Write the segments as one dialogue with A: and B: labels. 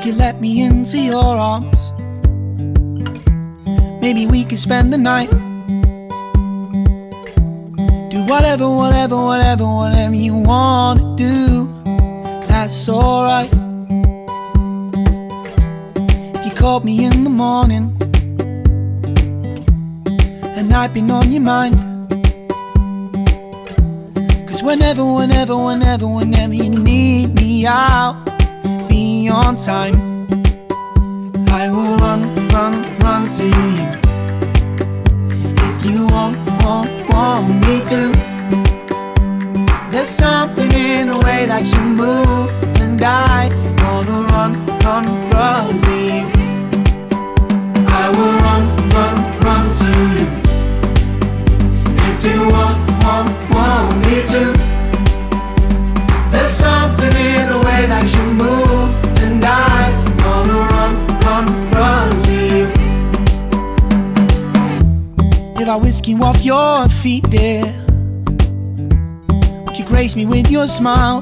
A: If you let me into your arms, maybe we could spend the night. Do whatever, whatever, whatever, whatever you wanna do, that's alright. If you called me in the morning and I've been on your mind, 'cause whenever, whenever, whenever, whenever you need me, I'll be on time. I will run, run, run to you. If you want me to. There's something in the way that you move, and I wanna run, run, run to you. I will run, run, run to you. If you want me to. There's something in the way that you move, and I wanna run, run, run to you. If I whisk you off your feet, dear, would you grace me with your smile?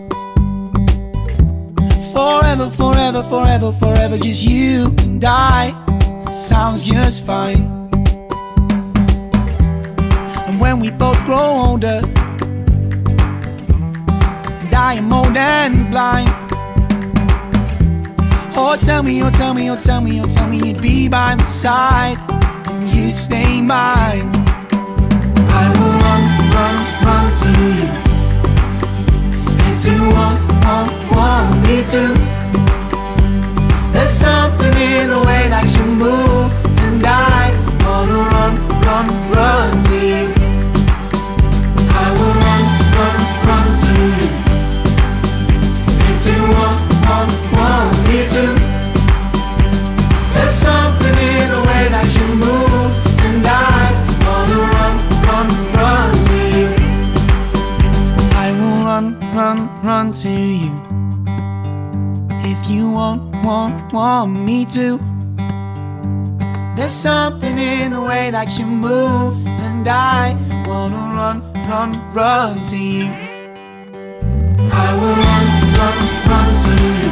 A: Forever, forever, forever, forever, just you and I, sounds just fine. And when we both grow older, and I am old and blind, oh tell me, oh tell me, oh tell me, oh tell me you'd be by my side, and you stay mine. I will run, run, run to you. If you want me to. There's something in the way that you move, and I wanna run, run, run to you. I will run, run, run to you. If you want me to. There's something in the way that you move, and I wanna run, run, run to you. I will run, run, run to you. If you want me to. There's something in the way that you move, and I wanna run, run, run to you. I will run, run, run to you.